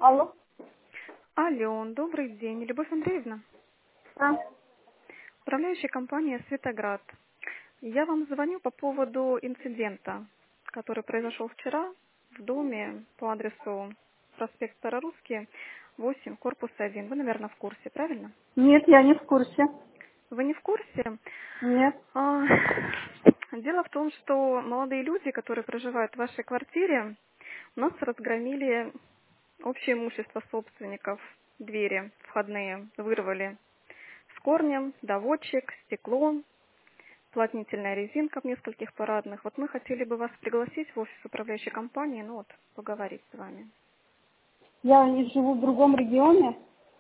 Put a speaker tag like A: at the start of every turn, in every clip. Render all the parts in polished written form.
A: Алло.
B: Алло, добрый день, Любовь Андреевна,
A: А?
B: управляющая компания «Светоград». Я вам звоню по поводу инцидента, который произошел вчера в доме по адресу проспект Старорусский, 8, корпус 1. Вы, наверное, в курсе, правильно?
A: Нет, я не в курсе.
B: Вы не в курсе?
A: Нет.
B: А, Дело в том, что молодые люди, которые проживают в вашей квартире, у нас разгромили общее имущество собственников, двери входные вырвали с корнем, доводчик, стекло, уплотнительная резинка в нескольких парадных. Вот мы хотели бы вас пригласить в офис управляющей компании, ну вот, поговорить с вами.
A: Я не живу в другом регионе.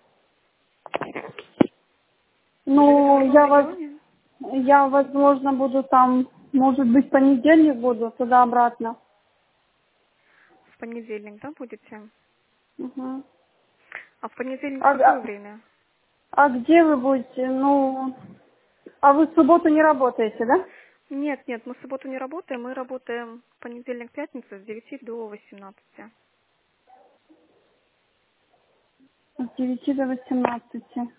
B: Вы живете в
A: Ну,
B: другом регионе?
A: я, возможно, буду там, может быть, в понедельник буду, туда обратно.
B: В понедельник, да, будете?
A: Угу.
B: А в понедельник в
A: А,
B: какое
A: а,
B: время?
A: а где вы будете? Ну, а вы в субботу не работаете, да?
B: Нет, нет, мы в субботу не работаем, мы работаем в понедельник-пятницу с 9 до 18.
A: С 9 до 18.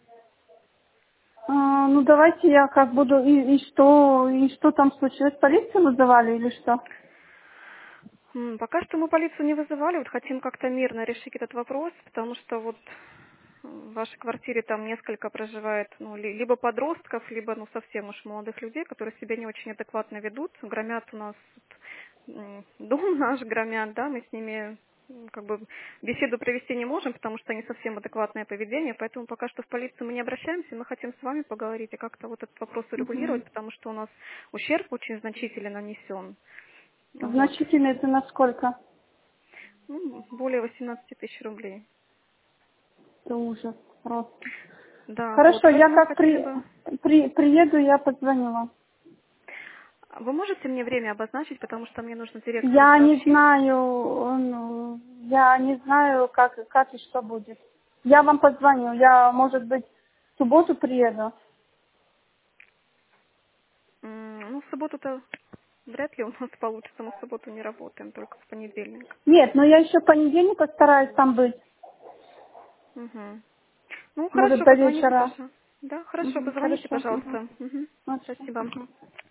A: Ну, давайте я как буду, и что там случилось? Полицию вызывали или что?
B: Пока что мы полицию не вызывали, вот хотим как-то мирно решить этот вопрос, потому что вот в вашей квартире там несколько проживает, ну, либо подростков, либо, ну, совсем уж молодых людей, которые себя не очень адекватно ведут, громят у нас дом наш, громят, да, мы с ними как бы беседу провести не можем, потому что они совсем адекватное поведение, поэтому пока что в полицию мы не обращаемся, мы хотим с вами поговорить и как-то вот этот вопрос
A: Угу.
B: урегулировать, потому что у нас ущерб очень значительно нанесен. Вот.
A: Значительно это насколько?
B: Ну, более 18 тысяч рублей.
A: Это ужас просто.
B: Да, вот,
A: Хорошо, я
B: поэтому
A: как
B: хотели бы...
A: приеду, я позвоню вам.
B: Вы можете мне время обозначить, потому что мне нужно директору
A: Я не
B: сообщить?
A: знаю, как и что будет. Я вам позвоню, я, может быть, в субботу приеду.
B: Ну, в субботу-то вряд ли у нас получится, мы в субботу не работаем, только в понедельник.
A: Нет, но я еще в понедельник постараюсь там быть.
B: Угу. Ну,
A: Может,
B: хорошо,
A: до
B: позвоните,
A: вечера.
B: пожалуйста. Да, хорошо, позвоните,
A: Хорошо. Мгм.
B: пожалуйста. Мгм.
A: Хорошо.
B: Спасибо.
A: Мгм.